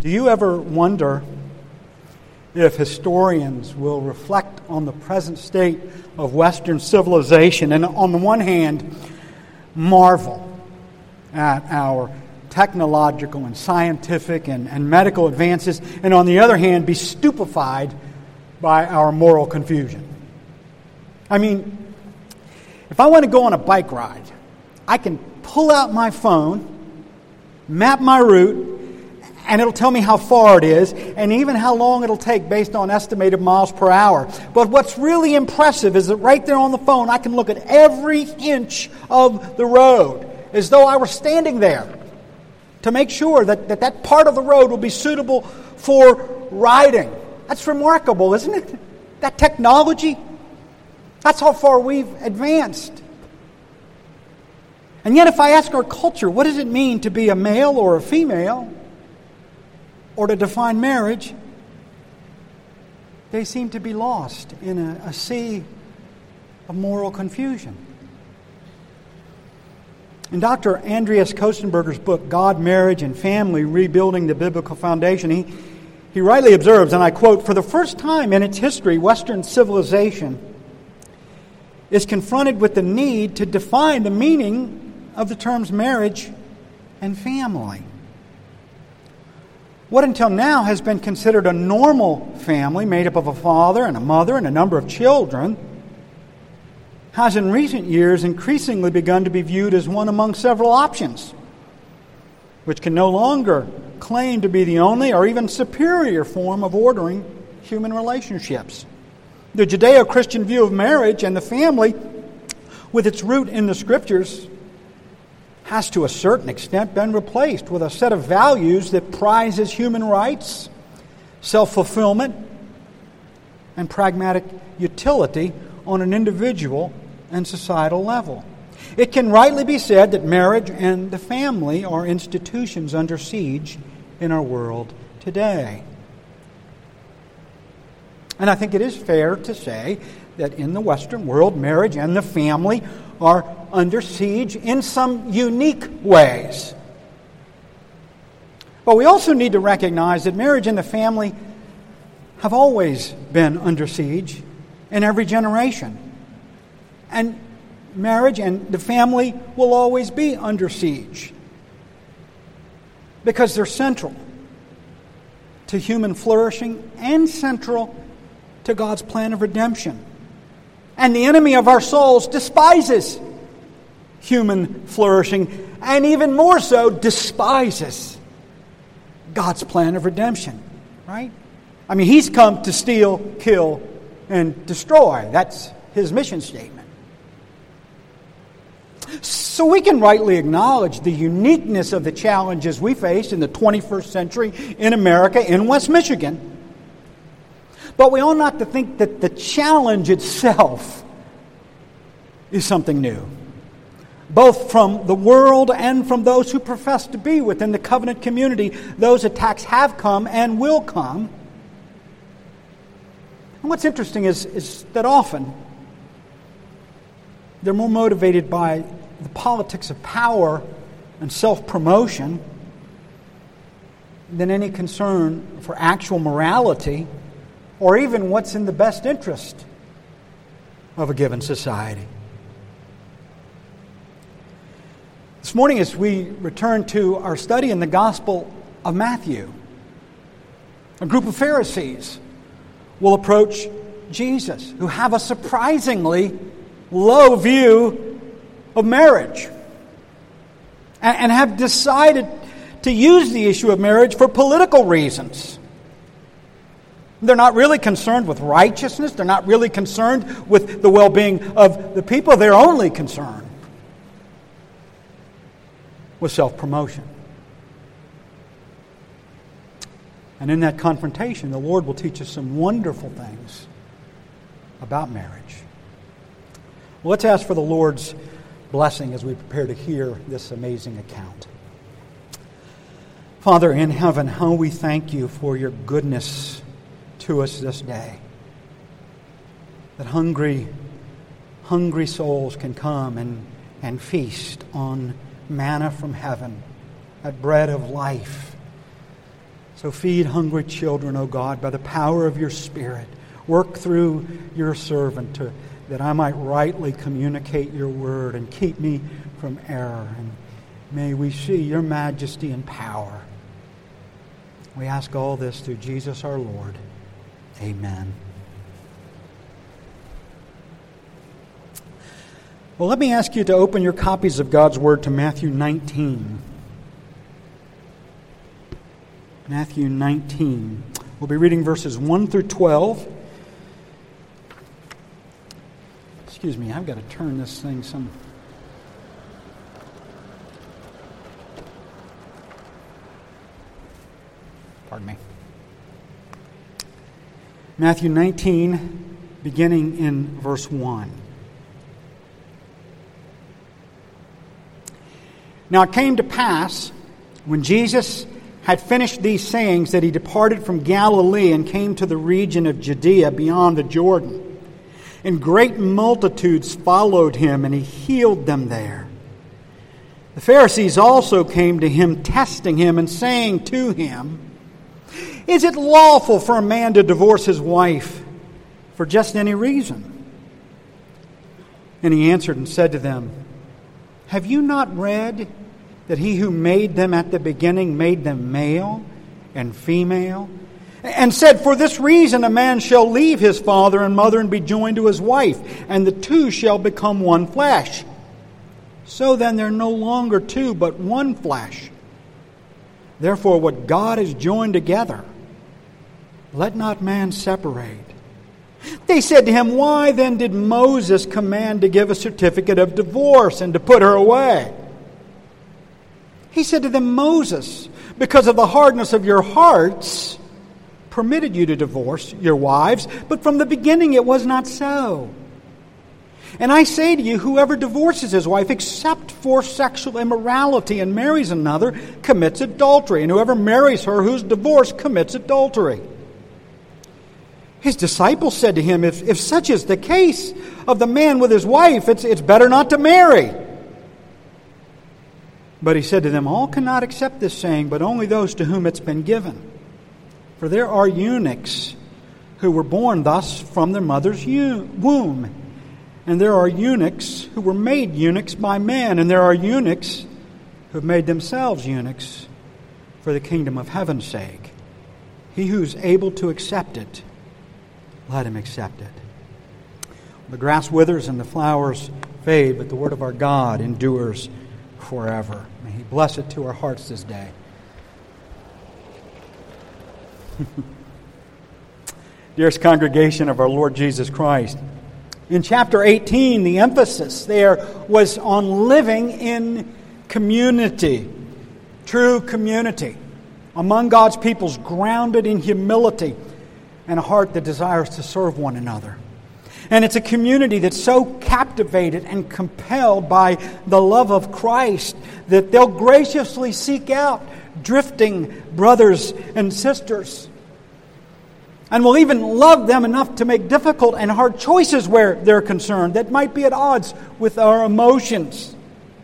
Do you ever wonder if historians will reflect on the present state of Western civilization and, on the one hand, marvel at our technological and scientific and medical advances, and on the other hand, be stupefied by our moral confusion? I mean, if I want to go on a bike ride, I can pull out my phone, map my route, and it'll tell me how far it is, and even how long it'll take based on estimated miles per hour. But what's really impressive is that right there on the phone, I can look at every inch of the road as though I were standing there to make sure that part of the road will be suitable for riding. That's remarkable, isn't it? That technology, that's how far we've advanced. And yet if I ask our culture, what does it mean to be a male or a female, or to define marriage, they seem to be lost in a sea of moral confusion. In Dr. Andreas Kostenberger's book, God, Marriage, and Family, Rebuilding the Biblical Foundation, he rightly observes, and I quote, "For the first time in its history, Western civilization is confronted with the need to define the meaning of the terms marriage and family. What until now has been considered a normal family made up of a father and a mother and a number of children has in recent years increasingly begun to be viewed as one among several options, which can no longer claim to be the only or even superior form of ordering human relationships. The Judeo-Christian view of marriage and the family, with its root in the Scriptures, has to a certain extent been replaced with a set of values that prizes human rights, self-fulfillment, and pragmatic utility on an individual and societal level. It can rightly be said that marriage and the family are institutions under siege in our world today. And I think it is fair to say that in the Western world, marriage and the family are under siege in some unique ways. But we also need to recognize that marriage and the family have always been under siege in every generation. And marriage and the family will always be under siege because they're central to human flourishing and central to God's plan of redemption. And the enemy of our souls despises human flourishing, and even more so, despises God's plan of redemption. Right? I mean, he's come to steal, kill, and destroy. That's his mission statement. So we can rightly acknowledge the uniqueness of the challenges we face in the 21st century in America, in West Michigan. But we ought not to think that the challenge itself is something new. Both from the world and from those who profess to be within the covenant community, those attacks have come and will come. And what's interesting is that often they're more motivated by the politics of power and self-promotion than any concern for actual morality or even what's in the best interest of a given society. This morning, as we return to our study in the Gospel of Matthew, a group of Pharisees will approach Jesus, who have a surprisingly low view of marriage and have decided to use the issue of marriage for political reasons. They're not really concerned with righteousness. They're not really concerned with the well-being of the people. They're only concerned with self-promotion. And in that confrontation, the Lord will teach us some wonderful things about marriage. Well, let's ask for the Lord's blessing as we prepare to hear this amazing account. Father in heaven, how we thank you for your goodness to us this day. That hungry souls can come and feast on manna from heaven, that bread of life, So feed hungry children, O God, by the power of your Spirit. Work through your servant that I might rightly communicate your word and keep me from error. And may we see your majesty and power. We ask all this through Jesus our Lord. Amen. Well, let me ask you to open your copies of God's Word to Matthew 19. Matthew 19. We'll be reading verses 1 through 12. Excuse me, I've got to turn this thing some... Pardon me. Matthew 19, beginning in verse 1. Now it came to pass, when Jesus had finished these sayings, that he departed from Galilee and came to the region of Judea beyond the Jordan. And great multitudes followed him, and he healed them there. The Pharisees also came to him, testing him and saying to him, "Is it lawful for a man to divorce his wife for just any reason?" And he answered and said to them, "Have you not read that he who made them at the beginning made them male and female? And said, for this reason a man shall leave his father and mother and be joined to his wife, and the two shall become one flesh. So then they're no longer two, but one flesh. Therefore what God has joined together, let not man separate." They said to him, "Why then did Moses command to give a certificate of divorce and to put her away?" He said to them, "Moses, because of the hardness of your hearts, permitted you to divorce your wives, but from the beginning it was not so. And I say to you, whoever divorces his wife except for sexual immorality and marries another commits adultery, and whoever marries her who's divorced commits adultery." His disciples said to him, if such is the case of the man with his wife, it's better not to marry. But he said to them, "All cannot accept this saying, but only those to whom it's been given. For there are eunuchs who were born thus from their mother's womb. And there are eunuchs who were made eunuchs by man. And there are eunuchs who have made themselves eunuchs for the kingdom of heaven's sake. He who's able to accept it, let him accept it." The grass withers and the flowers fade, but the word of our God endures forever. May He bless it to our hearts this day. Dearest congregation of our Lord Jesus Christ, in chapter 18, the emphasis there was on living in community, true community, among God's peoples, grounded in humility and a heart that desires to serve one another. And it's a community that's so captivated and compelled by the love of Christ that they'll graciously seek out drifting brothers and sisters. And will even love them enough to make difficult and hard choices where they're concerned that might be at odds with our emotions.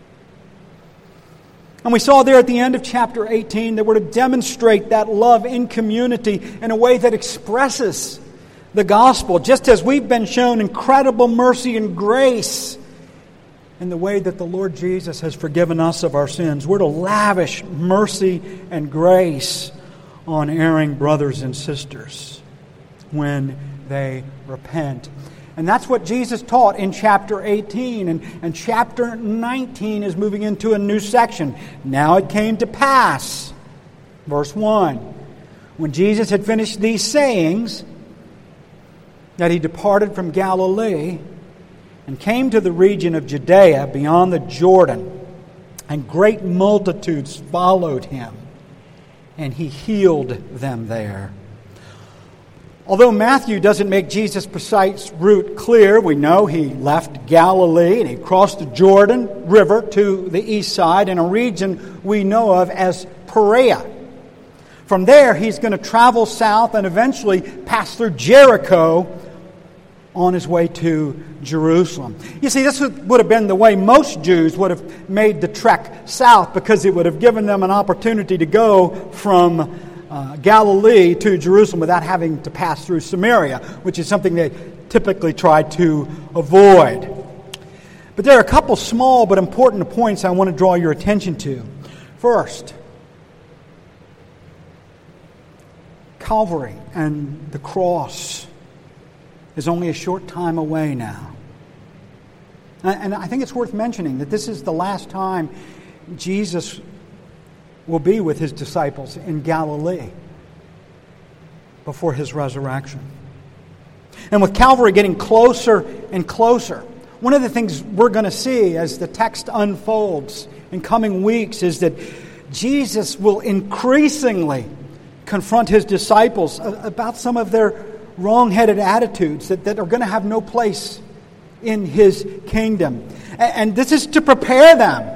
And we saw there at the end of chapter 18 that we're to demonstrate that love in community in a way that expresses the gospel, just as we've been shown incredible mercy and grace in the way that the Lord Jesus has forgiven us of our sins. We're to lavish mercy and grace on erring brothers and sisters when they repent. And that's what Jesus taught in chapter 18. And chapter 19 is moving into a new section. Now it came to pass, verse 1, when Jesus had finished these sayings, that he departed from Galilee and came to the region of Judea beyond the Jordan, and great multitudes followed him, and he healed them there. Although Matthew doesn't make Jesus' precise route clear, we know he left Galilee and he crossed the Jordan River to the east side in a region we know of as Perea. From there, he's going to travel south and eventually pass through Jericho on his way to Jerusalem. You see, this would have been the way most Jews would have made the trek south, because it would have given them an opportunity to go from Galilee to Jerusalem without having to pass through Samaria, which is something they typically try to avoid. But there are a couple small but important points I want to draw your attention to. First, Calvary and the cross is only a short time away now. And I think it's worth mentioning that this is the last time Jesus will be with his disciples in Galilee before his resurrection. And with Calvary getting closer and closer, one of the things we're going to see as the text unfolds in coming weeks is that Jesus will increasingly confront his disciples about some of their wrong-headed attitudes that are going to have no place in his kingdom. And this is to prepare them,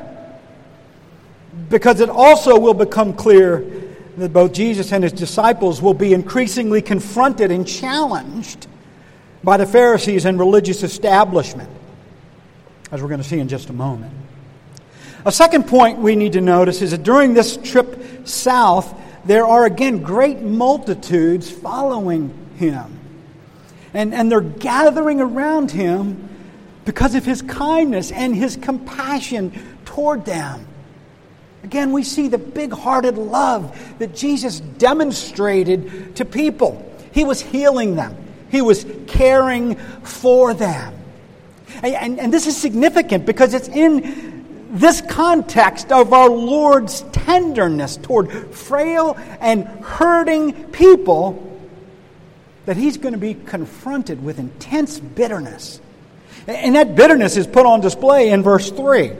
because it also will become clear that both Jesus and his disciples will be increasingly confronted and challenged by the Pharisees and religious establishment, as we're going to see in just a moment. A second point we need to notice is that during this trip south, there are again great multitudes following him. And they're gathering around him because of his kindness and his compassion toward them. Again, we see the big-hearted love that Jesus demonstrated to people. He was healing them. He was caring for them. And this is significant because it's in this context of our Lord's tenderness toward frail and hurting people that he's going to be confronted with intense bitterness. And that bitterness is put on display in verse 3.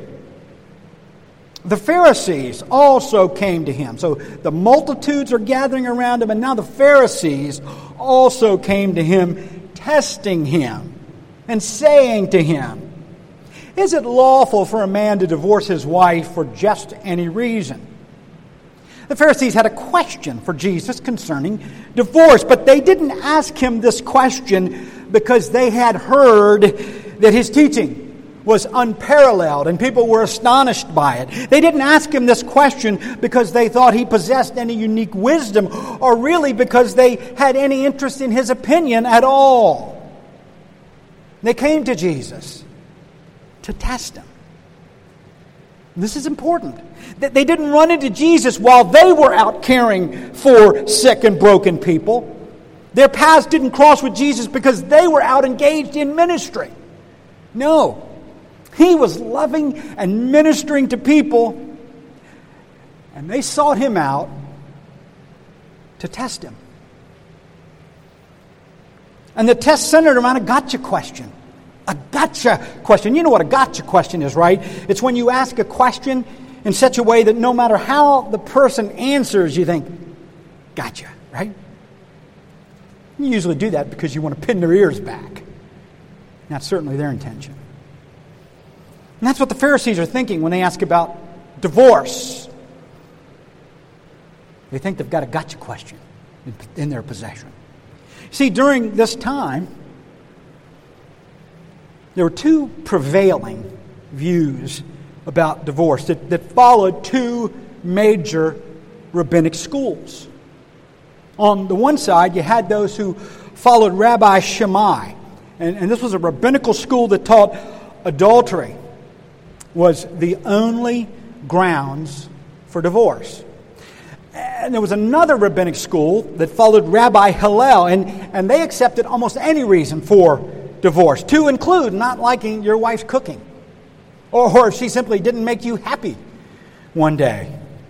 The Pharisees also came to him. So the multitudes are gathering around him, and now the Pharisees also came to him, testing him and saying to him, "Is it lawful for a man to divorce his wife for just any reason?" The Pharisees had a question for Jesus concerning divorce, but they didn't ask him this question because they had heard that his teaching was unparalleled and people were astonished by it. They didn't ask him this question because they thought he possessed any unique wisdom or really because they had any interest in his opinion at all. They came to Jesus to test him. This is important. That they didn't run into Jesus while they were out caring for sick and broken people. Their paths didn't cross with Jesus because they were out engaged in ministry. No. He was loving and ministering to people, and they sought him out to test him. And the test centered around a gotcha question. A gotcha question. You know what a gotcha question is, right? It's when you ask a question in such a way that no matter how the person answers, you think, gotcha, right? You usually do that because you want to pin their ears back. That's certainly their intention. And that's what the Pharisees are thinking when they ask about divorce. They think they've got a gotcha question in their possession. See, during this time, there were two prevailing views about divorce that followed two major rabbinic schools. On the one side, you had those who followed Rabbi Shammai. And this was a rabbinical school that taught adultery was the only grounds for divorce. And there was another rabbinic school that followed Rabbi Hillel, and they accepted almost any reason for divorce, to include not liking your wife's cooking, or if she simply didn't make you happy one day.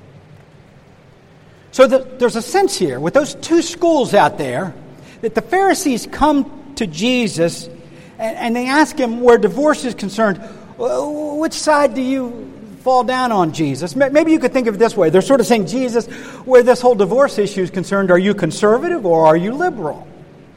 So there's a sense here, with those two schools out there, that the Pharisees come to Jesus and they ask him where divorce is concerned, which side do you fall down on, Jesus? Maybe you could think of it this way. They're sort of saying, Jesus, where this whole divorce issue is concerned, are you conservative or are you liberal?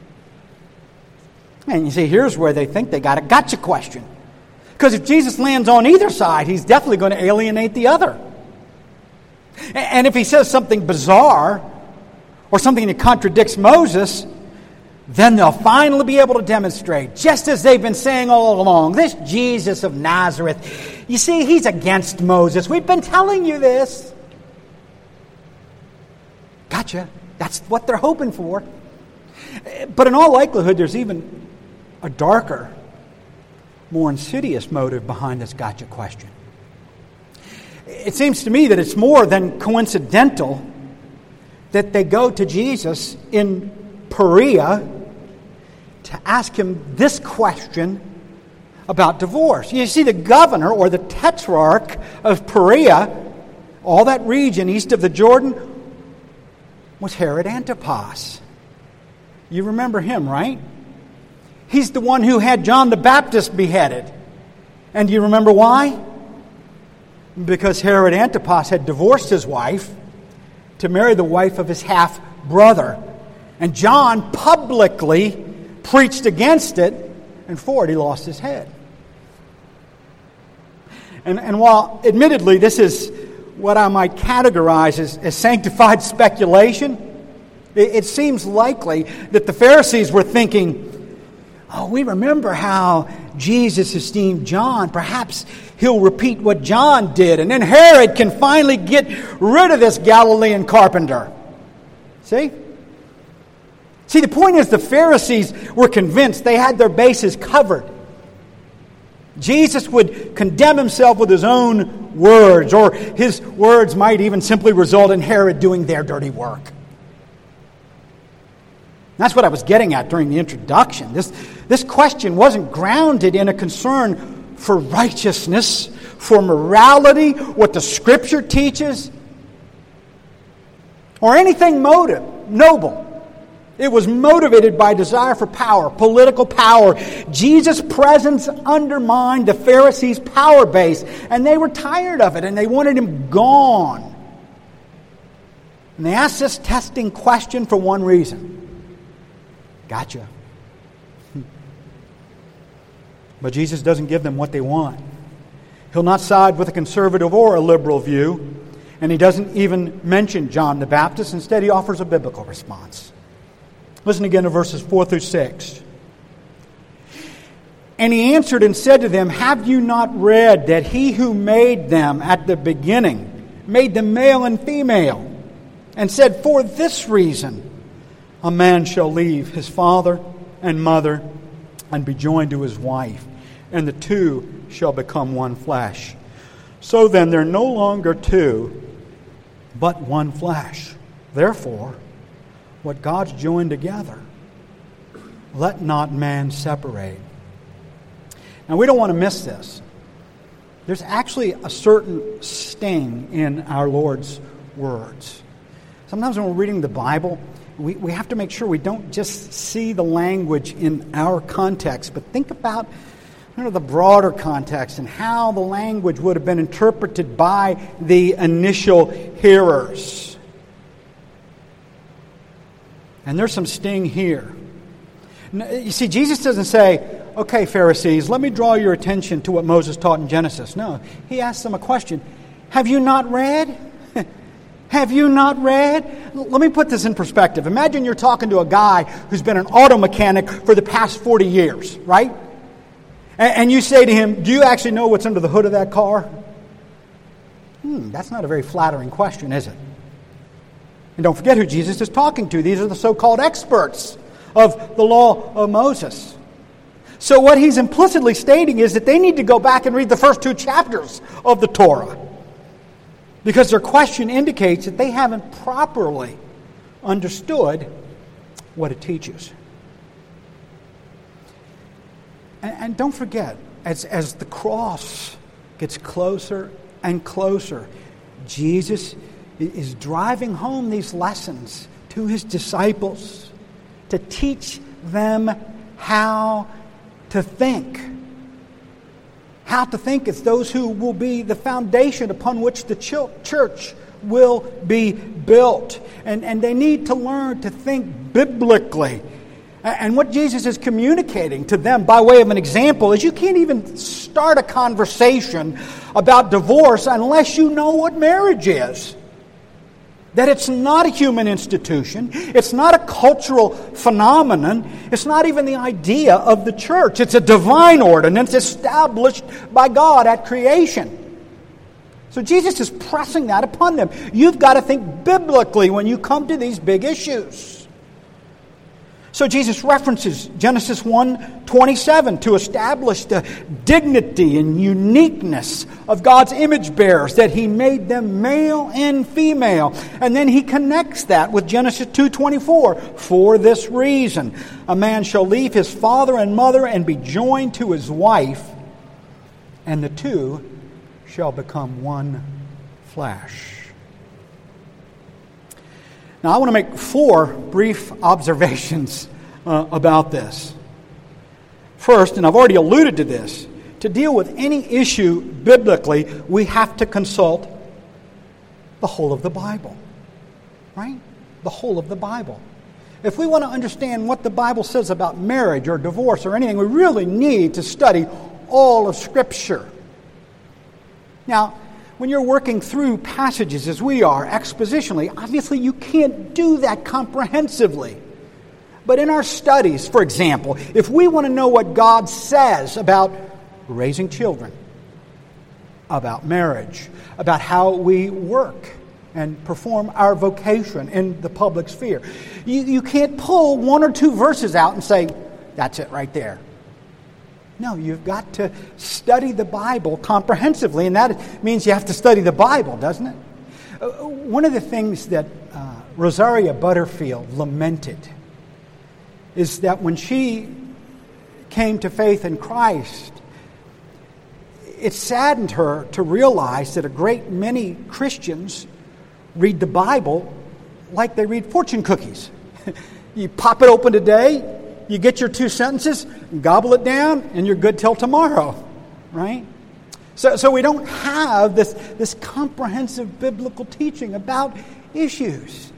And you see, here's where they think they got a gotcha question. Because if Jesus lands on either side, he's definitely going to alienate the other. And if he says something bizarre or something that contradicts Moses, then they'll finally be able to demonstrate, just as they've been saying all along, this Jesus of Nazareth, you see, he's against Moses. We've been telling you this. Gotcha. That's what they're hoping for. But in all likelihood, there's even a darker, more insidious motive behind this gotcha question. It seems to me that it's more than coincidental that they go to Jesus in Perea to ask him this question about divorce. You see, the governor or the tetrarch of Perea, all that region east of the Jordan, was Herod Antipas. You remember him, right? He's the one who had John the Baptist beheaded. And do you remember why? Because Herod Antipas had divorced his wife to marry the wife of his half-brother. And John publicly preached against it, and for it he lost his head. And while admittedly this is what I might categorize as sanctified speculation, it seems likely that the Pharisees were thinking, oh, we remember how Jesus esteemed John. Perhaps he'll repeat what John did, and then Herod can finally get rid of this Galilean carpenter. See? See, the point is the Pharisees were convinced they had their bases covered. Jesus would condemn himself with his own words, or his words might even simply result in Herod doing their dirty work. That's what I was getting at during the introduction. This question wasn't grounded in a concern for righteousness, for morality, what the Scripture teaches, or anything noble. It was motivated by desire for power, political power. Jesus' presence undermined the Pharisees' power base, and they were tired of it, and they wanted him gone. And they asked this testing question for one reason. Gotcha. But Jesus doesn't give them what they want. He'll not side with a conservative or a liberal view, and he doesn't even mention John the Baptist. Instead, he offers a biblical response. Listen again to verses 4 through 6. And he answered and said to them, have you not read that he who made them at the beginning made them male and female, and said, for this reason a man shall leave his father and mother and be joined to his wife, and the two shall become one flesh. So then they're no longer two, but one flesh. Therefore, what God's joined together, let not man separate. Now, we don't want to miss this. There's actually a certain sting in our Lord's words. Sometimes when we're reading the Bible, we have to make sure we don't just see the language in our context, but think about the broader context and how the language would have been interpreted by the initial hearers. And there's some sting here. You see, Jesus doesn't say, okay, Pharisees, let me draw your attention to what Moses taught in Genesis. No, he asks them a question. Have you not read? Have you not read? Let me put this in perspective. Imagine you're talking to a guy who's been an auto mechanic for the past 40 years, right? And you say to him, do you actually know what's under the hood of that car? That's not a very flattering question, is it? And don't forget who Jesus is talking to. These are the so-called experts of the law of Moses. So what he's implicitly stating is that they need to go back and read the first 2 chapters of the Torah, because their question indicates that they haven't properly understood what it teaches. And don't forget, as the cross gets closer and closer, Jesus is driving home these lessons to his disciples to teach them how to think. How to think as those who will be the foundation upon which the church will be built. And they need to learn to think biblically. And what Jesus is communicating to them by way of an example is you can't even start a conversation about divorce unless you know what marriage is. That it's not a human institution. It's not a cultural phenomenon. It's not even the idea of the church. It's a divine ordinance established by God at creation. So Jesus is pressing that upon them. You've got to think biblically when you come to these big issues. So Jesus references Genesis 1:27 to establish the dignity and uniqueness of God's image bearers, that He made them male and female. And then He connects that with Genesis 2:24. For this reason, a man shall leave his father and mother and be joined to his wife, and the two shall become one flesh. Now, I want to make 4 brief observations about this. First, and I've already alluded to this, to deal with any issue biblically, we have to consult the whole of the Bible. Right? The whole of the Bible. If we want to understand what the Bible says about marriage or divorce or anything, we really need to study all of Scripture. Now, when you're working through passages as we are, expositionally, obviously you can't do that comprehensively. But in our studies, for example, if we want to know what God says about raising children, about marriage, about how we work and perform our vocation in the public sphere, you can't pull 1 or 2 verses out and say, that's it right there. No, you've got to study the Bible comprehensively, and that means you have to study the Bible, doesn't it? One of the things that Rosaria Butterfield lamented is that when she came to faith in Christ, it saddened her to realize that a great many Christians read the Bible like they read fortune cookies. You pop it open today, you get your 2 sentences, gobble it down, and you're good till tomorrow, right? So we don't have this comprehensive biblical teaching about issues.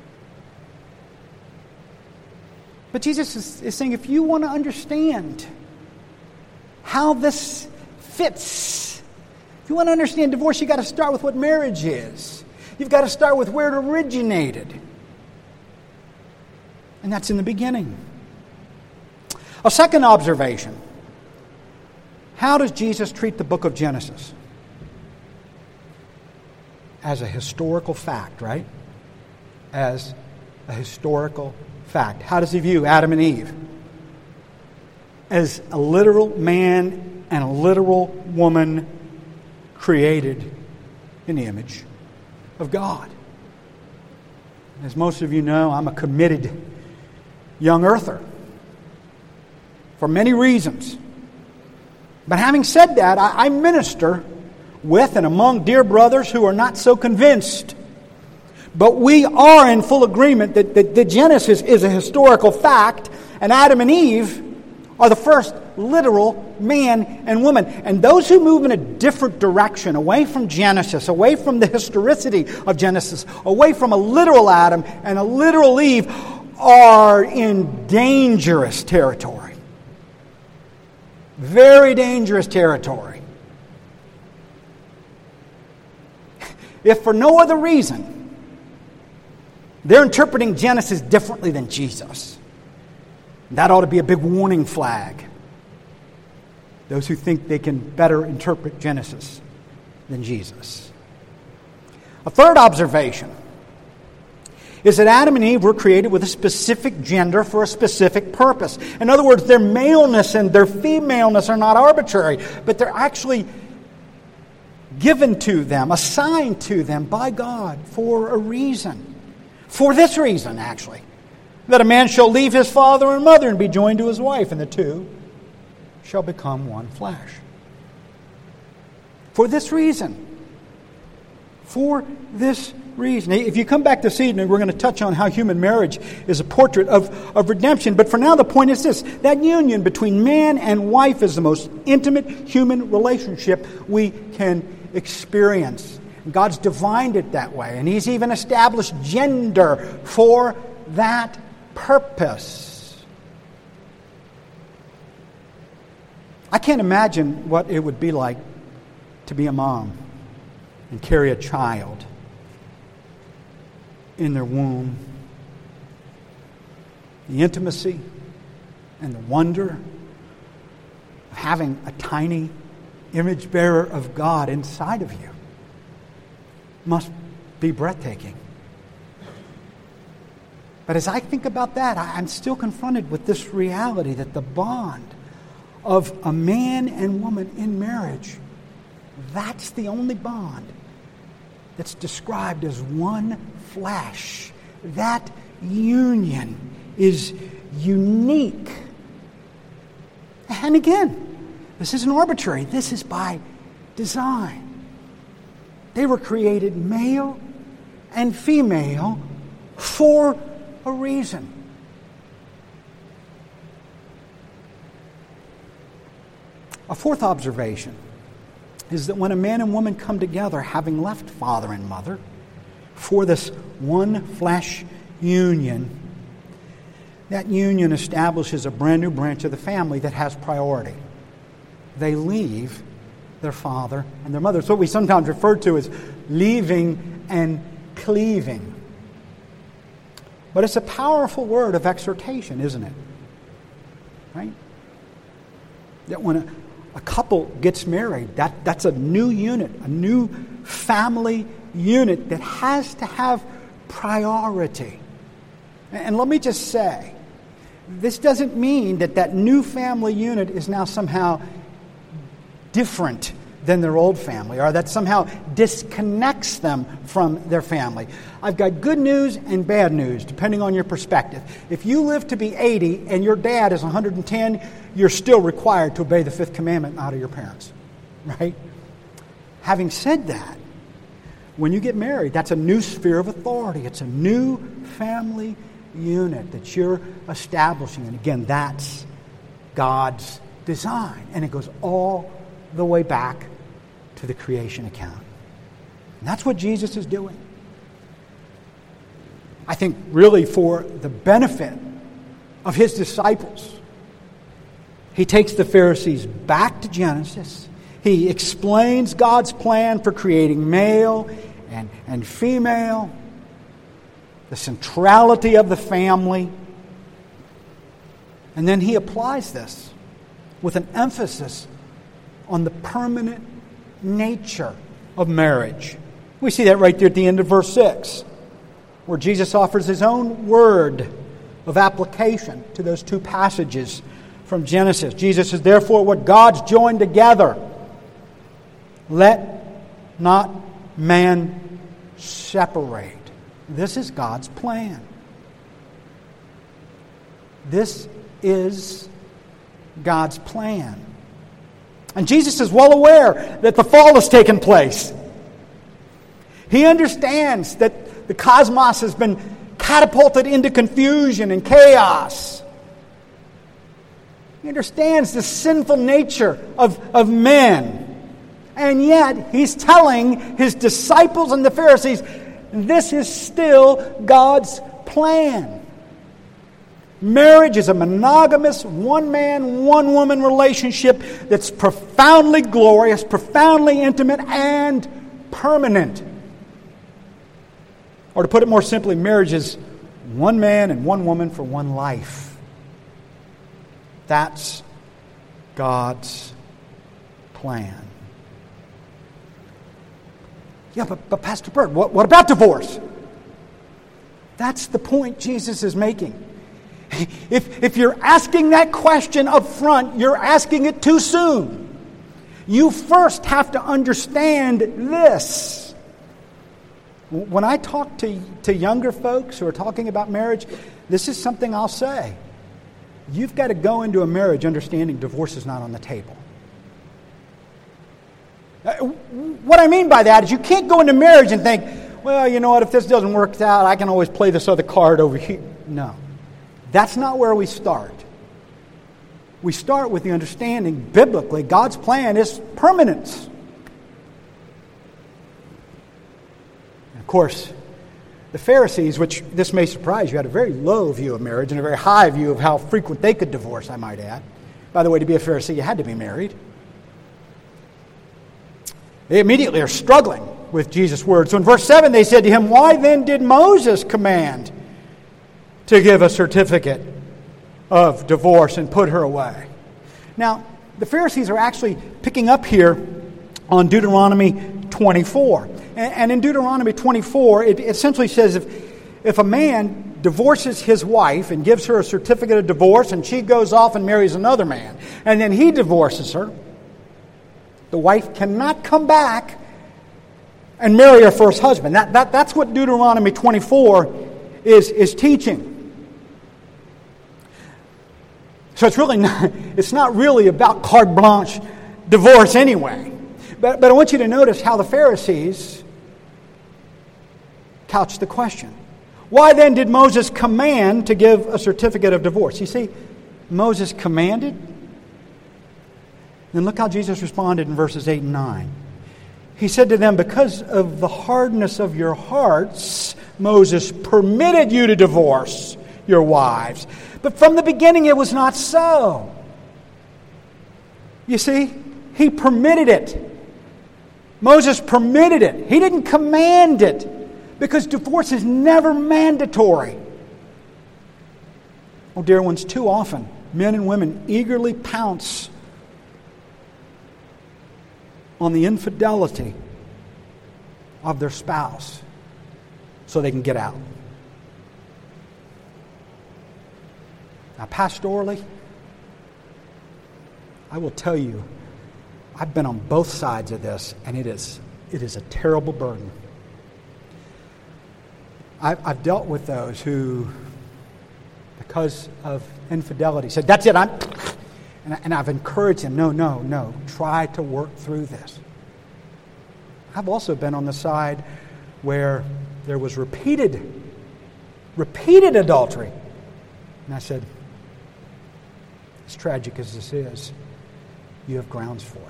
But Jesus is saying, if you want to understand how this fits, if you want to understand divorce, you've got to start with what marriage is. You've got to start with where it originated. And that's in the beginning. A second observation. How does Jesus treat the book of Genesis? As a historical fact, right? As a historical fact. How does he view Adam and Eve? As a literal man and a literal woman created in the image of God. As most of you know, I'm a committed young earther for many reasons. But having said that, I minister with and among dear brothers who are not so convinced. But we are in full agreement that Genesis is a historical fact, and Adam and Eve are the first literal man and woman. And those who move in a different direction, away from Genesis, away from the historicity of Genesis, away from a literal Adam and a literal Eve, are in dangerous territory. Very dangerous territory. If for no other reason, they're interpreting Genesis differently than Jesus. That ought to be a big warning flag. Those who think they can better interpret Genesis than Jesus. A third observation is that Adam and Eve were created with a specific gender for a specific purpose. In other words, their maleness and their femaleness are not arbitrary, but they're actually given to them, assigned to them by God for a reason. For this reason, actually, that a man shall leave his father and mother and be joined to his wife, and the two shall become one flesh. For this reason. For this reason. If you come back this evening, we're going to touch on how human marriage is a portrait of redemption. But for now, the point is this. That union between man and wife is the most intimate human relationship we can experience. God's divined it that way. And He's even established gender for that purpose. I can't imagine what it would be like to be a mom and carry a child in their womb. The intimacy and the wonder of having a tiny image bearer of God inside of you. must be breathtaking. But as I think about that, I'm still confronted with this reality that the bond of a man and woman in marriage, that's the only bond that's described as one flesh. That union is unique. And again, this isn't arbitrary. This is by design. They were created male and female for a reason. A fourth observation is that when a man and woman come together, having left father and mother, for this one flesh union, that union establishes a brand new branch of the family that has priority. They leave their father and their mother. It's what we sometimes refer to as leaving and cleaving. But it's a powerful word of exhortation, isn't it? Right? That when a couple gets married, that's a new unit, a new family unit that has to have priority. And let me just say, this doesn't mean that new family unit is now somehow different than their old family, or that somehow disconnects them from their family. I've got good news and bad news, depending on your perspective. If you live to be 80 and your dad is 110, you're still required to obey the fifth commandment out of your parents, right? Having said that, when you get married, that's a new sphere of authority. It's a new family unit that you're establishing. And again, that's God's design. And it goes all the way back to the creation account. And that's what Jesus is doing. I think really for the benefit of his disciples, he takes the Pharisees back to Genesis. He explains God's plan for creating male and female, the centrality of the family. And then he applies this with an emphasis on the permanent nature of marriage. We see that right there at the end of verse 6, where Jesus offers his own word of application to those two passages from Genesis. Jesus says, therefore, what God's joined together, let not man separate. This is God's plan. This is God's plan. And Jesus is well aware that the fall has taken place. He understands that the cosmos has been catapulted into confusion and chaos. He understands the sinful nature of men. And yet, he's telling his disciples and the Pharisees, this is still God's plan. Marriage is a monogamous, one-man, one-woman relationship that's profoundly glorious, profoundly intimate, and permanent. Or to put it more simply, marriage is one man and one woman for one life. That's God's plan. Yeah, but Pastor Bert, what about divorce? That's the point Jesus is making. If you're asking that question up front, you're asking it too soon. You first have to understand this. When I talk to younger folks who are talking about marriage, this is something I'll say. You've got to go into a marriage understanding divorce is not on the table. What I mean by that is you can't go into marriage and think, well, you know what, if this doesn't work out, I can always play this other card over here. No. That's not where we start. We start with the understanding, biblically, God's plan is permanence. And of course, the Pharisees, which this may surprise you, had a very low view of marriage and a very high view of how frequent they could divorce, I might add. By the way, to be a Pharisee, you had to be married. They immediately are struggling with Jesus' words. So in verse 7, they said to him, why then did Moses command to give a certificate of divorce and put her away? Now, the Pharisees are actually picking up here on Deuteronomy 24. And in Deuteronomy 24, it essentially says if a man divorces his wife and gives her a certificate of divorce and she goes off and marries another man, and then he divorces her, the wife cannot come back and marry her first husband. That's what Deuteronomy 24 is teaching. So it's not really about carte blanche divorce anyway. But I want you to notice how the Pharisees couched the question. Why then did Moses command to give a certificate of divorce? You see, Moses commanded. Then look how Jesus responded in verses 8 and 9. He said to them, because of the hardness of your hearts, Moses permitted you to divorce your wives. But from the beginning it was not so. You see, he permitted it. Moses permitted it. He didn't command it, because divorce is never mandatory. Oh, dear ones, too often men and women eagerly pounce on the infidelity of their spouse so they can get out. Now, pastorally, I will tell you, I've been on both sides of this, and it is a terrible burden. I've dealt with those who, because of infidelity, said, that's it, and I've encouraged them, no, try to work through this. I've also been on the side where there was repeated adultery. And I said, as tragic as this is, you have grounds for it.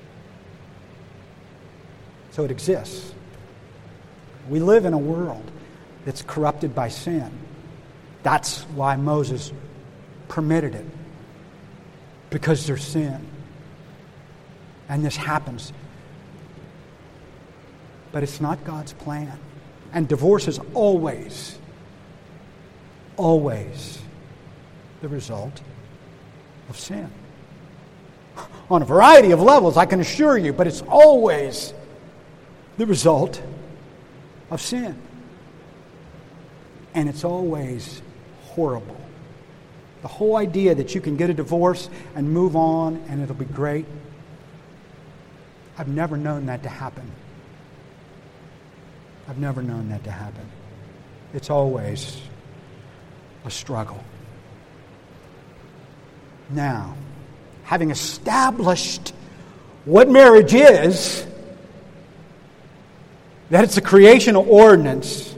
So it exists. We live in a world that's corrupted by sin. That's why Moses permitted it. Because there's sin. And this happens. But it's not God's plan. And divorce is always the result of sin. On a variety of levels, I can assure you, but it's always the result of sin. And it's always horrible. The whole idea that you can get a divorce and move on and it'll be great, I've never known that to happen. I've never known that to happen. It's always a struggle. Now, having established what marriage is, that it's a creational ordinance,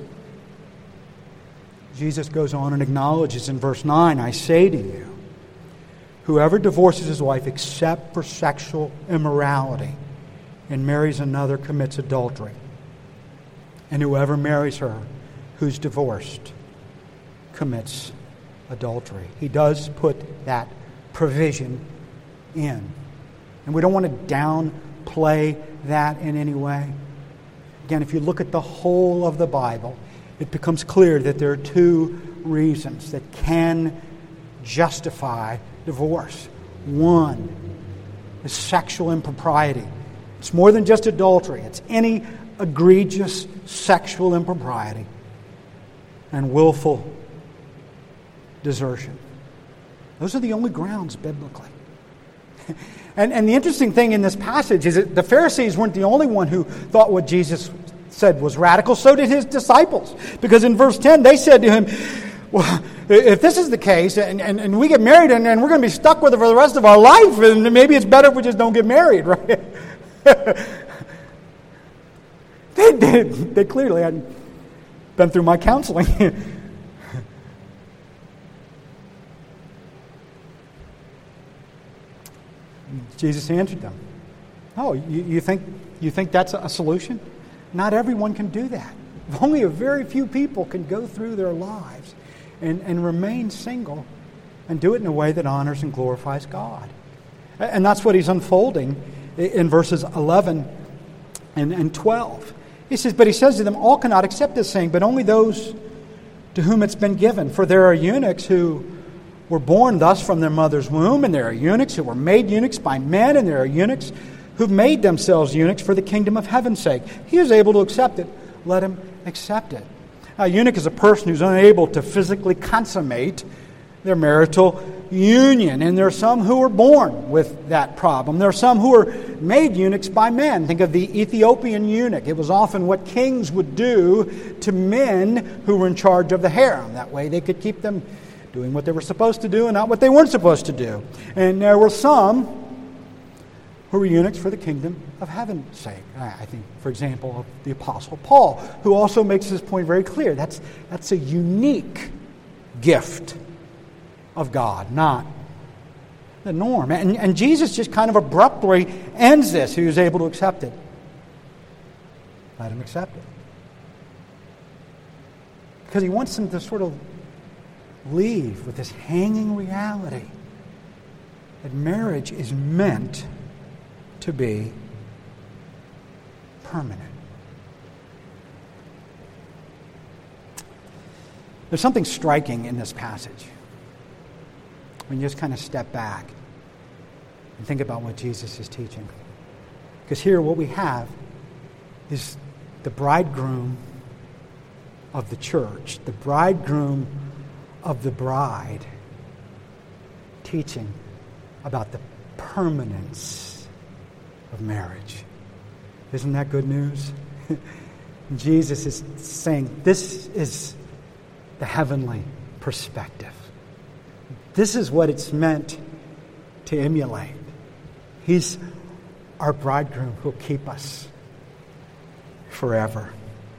Jesus goes on and acknowledges in verse 9, I say to you, whoever divorces his wife except for sexual immorality and marries another commits adultery. And whoever marries her who's divorced commits adultery. He does put that provision in. And we don't want to downplay that in any way. Again, if you look at the whole of the Bible, it becomes clear that there are two reasons that can justify divorce. One is sexual impropriety. It's more than just adultery. It's any egregious sexual impropriety and willful desertion. Those are the only grounds biblically. And the interesting thing in this passage is that the Pharisees weren't the only one who thought what Jesus said was radical. So did his disciples. Because in verse 10, they said to him, well, if this is the case, and we get married, and we're going to be stuck with it for the rest of our life, and maybe it's better if we just don't get married, right? They clearly hadn't been through my counseling. Jesus answered them. Oh, you think that's a solution? Not everyone can do that. Only a very few people can go through their lives and remain single and do it in a way that honors and glorifies God. And that's what he's unfolding in verses 11 and 12. He says, but he says to them, all cannot accept this saying, but only those to whom it's been given. For there are eunuchs who were born thus from their mother's womb, and there are eunuchs who were made eunuchs by men, and there are eunuchs who've made themselves eunuchs for the kingdom of heaven's sake. He is able to accept it. Let him accept it. A eunuch is a person who's unable to physically consummate their marital union. And there are some who are born with that problem. There are some who are made eunuchs by men. Think of the Ethiopian eunuch. It was often what kings would do to men who were in charge of the harem. That way they could keep them doing what they were supposed to do and not what they weren't supposed to do. And there were some who were eunuchs for the kingdom of heaven's sake. I think, for example, of the Apostle Paul, who also makes this point very clear. That's a unique gift of God, not the norm. And Jesus just kind of abruptly ends this. He was able to accept it. Let him accept it. Because he wants them to sort of leave with this hanging reality that marriage is meant to be permanent. There's something striking in this passage when you just kind of step back and think about what Jesus is teaching. Because here what we have is the bridegroom of the church, the bridegroom of the bride, teaching about the permanence of marriage. Isn't that good news? Jesus is saying this is the heavenly perspective. This is what it's meant to emulate. He's our bridegroom who'll keep us forever.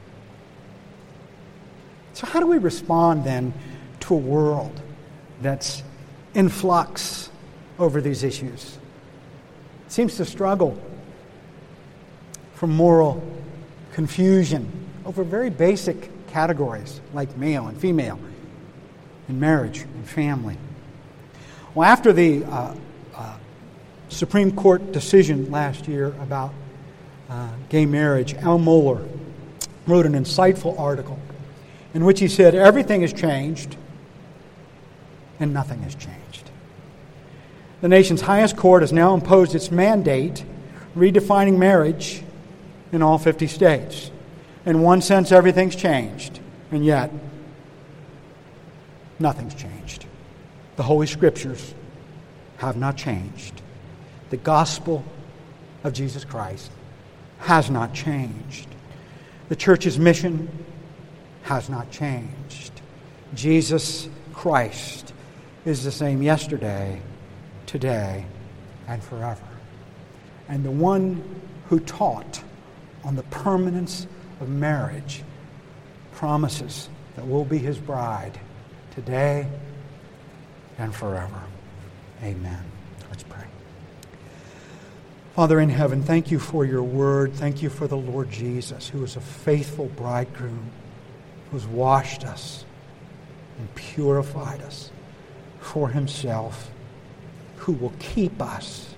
So how do we respond then to a world that's in flux over these issues? It seems to struggle from moral confusion over very basic categories like male and female, and marriage and family. Well, after the Supreme Court decision last year about gay marriage, Al Mohler wrote an insightful article in which he said everything has changed and nothing has changed. The nation's highest court has now imposed its mandate, redefining marriage in all 50 states. In one sense, everything's changed, and yet nothing's changed. The Holy Scriptures have not changed. The gospel of Jesus Christ has not changed. The church's mission has not changed. Jesus Christ is the same yesterday, today, and forever. And the one who taught on the permanence of marriage promises that we'll be his bride today and forever. Amen. Let's pray. Father in heaven, thank you for your word. Thank you for the Lord Jesus, who is a faithful bridegroom, who's washed us and purified us for himself, who will keep us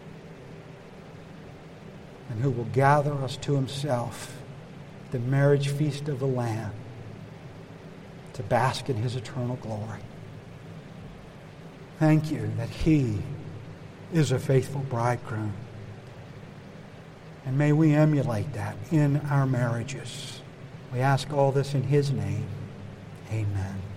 and who will gather us to himself, the marriage feast of the Lamb, to bask in his eternal glory. Thank you that he is a faithful bridegroom. And may we emulate that in our marriages. We ask all this in his name. Amen.